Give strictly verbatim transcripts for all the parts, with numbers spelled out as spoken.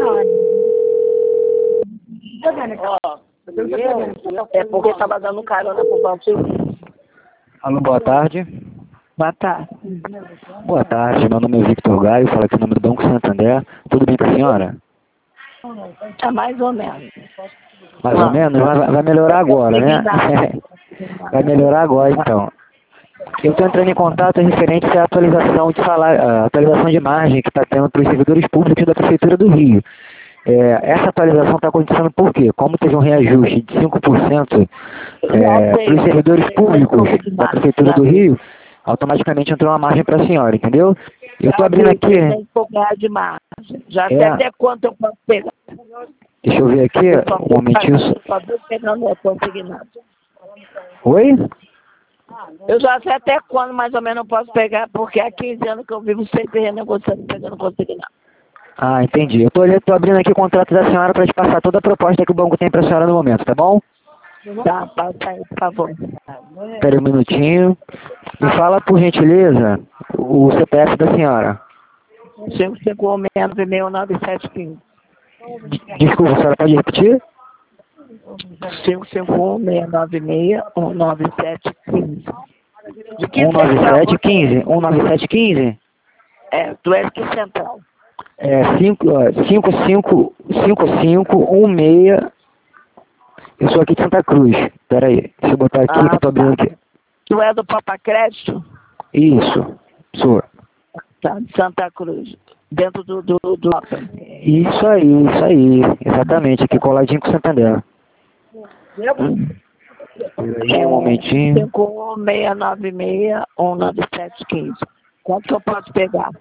É porque estava dando carona pro banco. Alô, boa tarde. Boa tarde. Boa tarde, meu nome é Victor Gaio, falo aqui em nome do Banco Santander. Tudo bem com a senhora? É mais ou menos. Mais ou menos? Vai, vai melhorar agora, né? Vai melhorar agora, então. Eu estou entrando em contato referente à atualização de salário, a atualização de margem que está tendo para os servidores públicos da Prefeitura do Rio. É, essa atualização está acontecendo por quê? Como teve um reajuste de cinco por cento é, para os servidores públicos da Prefeitura do Rio, automaticamente entrou uma margem para a senhora, entendeu? Eu estou abrindo aqui... Tem que ganhar de margem. Já sei É, até quanto eu posso pegar. deixa eu ver aqui, um momentinho. Só estou pegando o consignado. Oi? Eu já sei até quando mais ou menos eu posso pegar, porque há quinze anos que eu vivo sempre renegociando, pegando consignado. Ah, entendi. Eu estou tô abrindo aqui o contrato da senhora para te passar toda a proposta que o banco tem para a senhora no momento, tá bom? Tá, passa aí, por favor. Espera um minutinho. Me fala, por gentileza, o C P F da senhora. cinco cinco um seis nove sete um cinco. Desculpa, a senhora pode repetir? cinco cinco um seis nove seis um nove sete um cinco. De que um nove central? sete um cinco? um nove sete um cinco? É, tu és que central. É cinco cinco cinco cinco um seis. Eu sou aqui de Santa Cruz. Espera aí, deixa eu botar aqui Ah, que eu tô abrindo tá. aqui. Tu é do Papa Crédito? Isso, sou. Tá, de Santa Cruz. Dentro do... do, do... Isso aí, isso aí. Exatamente, aqui coladinho com o Santander. Hum. Peraí, um momentinho. cinco um seis nove seis um nove sete um cinco. Quanto que eu posso pegar?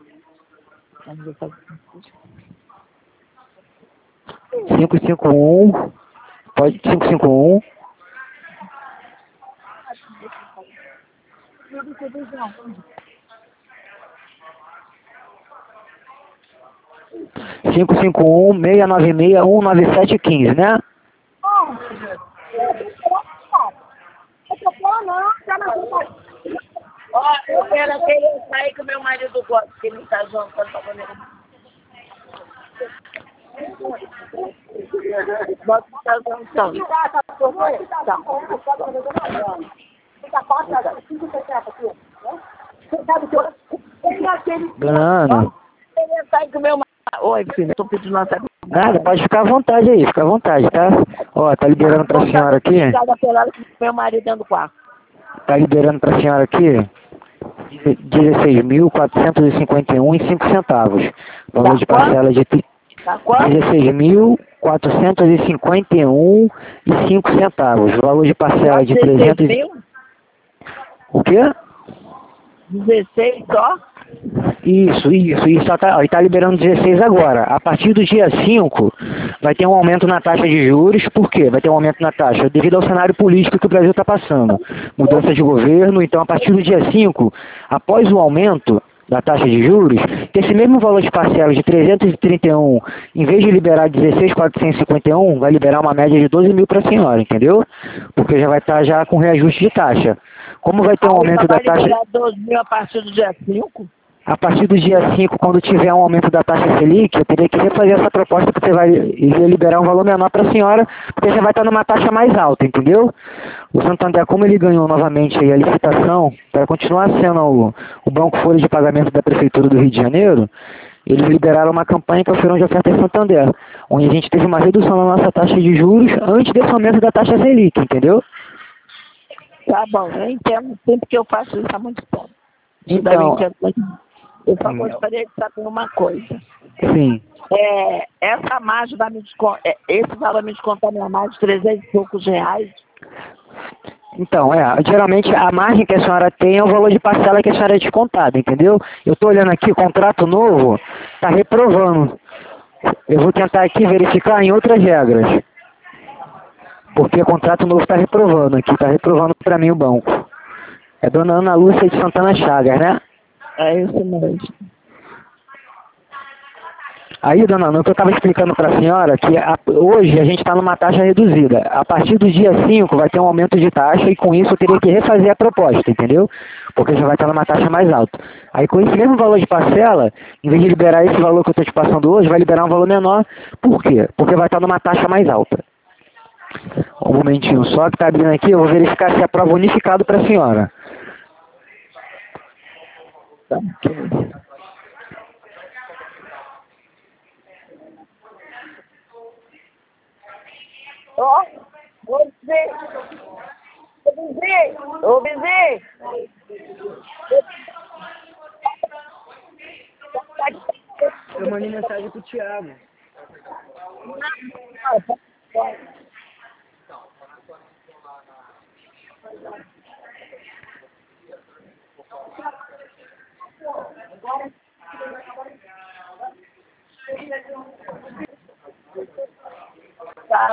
cinco cinco um. Pode cinco cinco um. cinco cinco um seis nove seis um nove sete um cinco, né? Ó, eu quero aquele sair que o meu marido gosta, que ele tá junto com a família. Bota o casal então. Dona Ana. Ele sai com o meu marido. Oi, filho, tô pedindo uma saída. Nada, pode ficar à vontade aí, fica à vontade, tá? Ó, tá liberando pra senhora aqui. Meu marido dentro do quarto. Tá liberando pra senhora aqui dezesseis mil quatrocentos e cinquenta e um e cinco centavos. Valor de parcela de dezesseis mil quatrocentos e cinquenta e um e cinco centavos. Valor de parcela de trezentos. O quê? dezesseis só? Isso, isso, isso. Tá, tá liberando dezesseis agora. A partir do dia cinco vai ter um aumento na taxa de juros. Por quê? Vai ter um aumento na taxa devido ao cenário político que o Brasil está passando. Mudança de governo. Então, a partir do dia cinco, após o aumento da taxa de juros, que esse mesmo valor de parcela de trezentos e trinta e um, em vez de liberar dezesseis mil quatrocentos e cinquenta e um, vai liberar uma média de doze mil para a senhora, entendeu? Porque já vai estar já com reajuste de taxa. Como vai ter um aumento da taxa... Vai liberar doze mil a partir do dia cinco? A partir do dia cinco, quando tiver um aumento da taxa Selic, eu teria que refazer essa proposta, porque você vai iria liberar um valor menor para a senhora, porque você vai estar numa taxa mais alta, entendeu? O Santander, como ele ganhou novamente aí a licitação, para continuar sendo o, o Banco Folha de Pagamento da Prefeitura do Rio de Janeiro, eles liberaram uma campanha que é o Feirão de Ofertas Santander, onde a gente teve uma redução na nossa taxa de juros antes desse aumento da taxa Selic, entendeu? Tá bom, eu entendo sempre que eu faço isso há muito tempo. Então... Eu só gostaria de saber uma coisa. Sim. É, essa margem vai me descontar, é, esse valor me descontar minha margem de trezentos e poucos reais. Então, é, geralmente a margem que a senhora tem é o valor de parcela que a senhora é descontada, entendeu? Eu estou olhando aqui, o contrato novo está reprovando. Eu vou tentar aqui verificar em outras regras. Porque o contrato novo está reprovando aqui, está reprovando para mim o banco. É dona Ana Lúcia de Santana Chagas, né? É isso mesmo. Aí, dona Ana, o que eu estava explicando para a senhora, que a, hoje a gente está numa taxa reduzida. A partir do dia cinco vai ter um aumento de taxa e com isso eu teria que refazer a proposta, entendeu? Porque já vai estar numa taxa mais alta. Aí com esse mesmo valor de parcela, em vez de liberar esse valor que eu estou te passando hoje, vai liberar um valor menor. Por quê? Porque vai estar numa taxa mais alta. Um momentinho só que está abrindo aqui, eu vou verificar se é prova unificado para a senhora. Tá. Ó, ô Bezê, ô Bezê, ô Bezê. Eu mandei mensagem pro Thiago. Tá.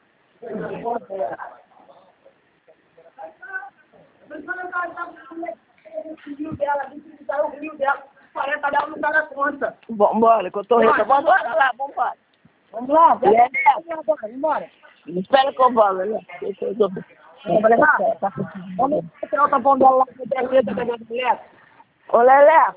Vambora, que eu tô rindo. Vambora lá, vambora. Vamos lá, vamos embora. Espera que eu vou, né? Deixa eu ver. Vamos levar? Vamos tirar o tapão dela lá com o três da mulher. Ô, Lelé.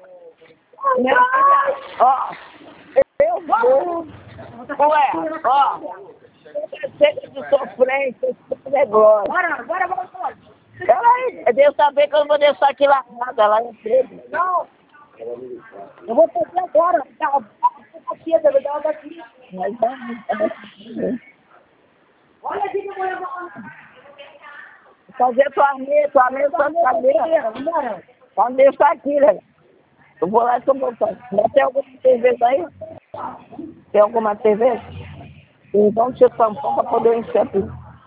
Ó, eu vou. Ué, ó. Chega de sofrência, esse negócio. Bora, bora, bora, bora. Peraí, Deus saber que eu não vou deixar aqui lá nada, lá em cima. Não. Eu vou fazer agora. Tá, aqui, eu vou dar daqui. Mas vamos. Olha aqui que eu vou levar. Fazer tua mesa, tua mesa, tua mesa. Vambora. Tua mesa tá aqui, né? Eu vou lá e tô voltando. Tem alguma cerveja aí? Tem alguma cerveja? Então deixa eu tampão para poder encher aqui.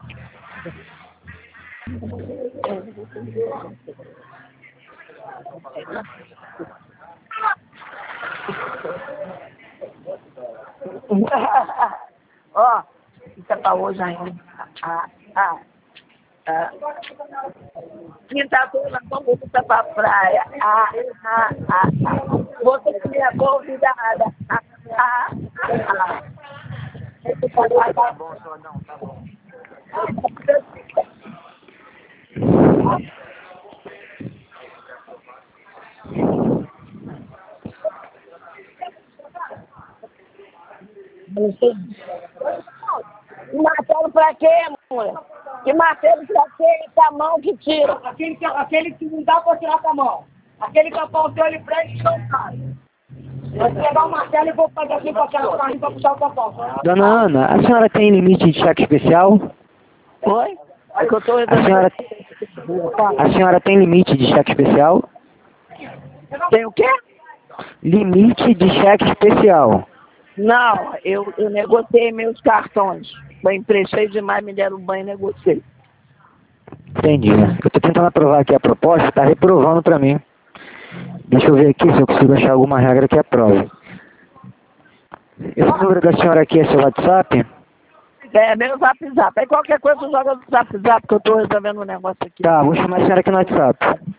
Ó, isso é pra hoje ainda. Ah, ah, ah. Quinta-feira, vamos voltar pra praia. Ah, ah, ah, ah. Você que é convidada. Ah, ah, ah. Tá bom, não, tá bom. Que martelo pra quê, mulher? Que martelo pra quê? Com a mão que tira. Aquele que, aquele que não dá pra tirar com a mão. Aquele que apontou ele frente e não sai. Eu vou pegar o martelo e vou fazer aqui pra aquela carrinha pra puxar o capão. Dona Ana, a senhora tem limite de cheque especial? Oi? É que eu tô... A senhora, a senhora tem limite de cheque especial? Tem o quê? Limite de cheque especial. Não, eu, eu negociei meus cartões. Eu emprestei demais, me deram banho e negociei. Entendi. Eu tô tentando aprovar aqui a proposta, tá reprovando pra mim. Deixa eu ver aqui se eu consigo achar alguma regra que aprove. Esse número da senhora aqui é seu WhatsApp? É, meu zap zap. Aí qualquer coisa joga no zap zap, que eu tô resolvendo um negócio aqui. Tá, vou chamar a senhora aqui no WhatsApp.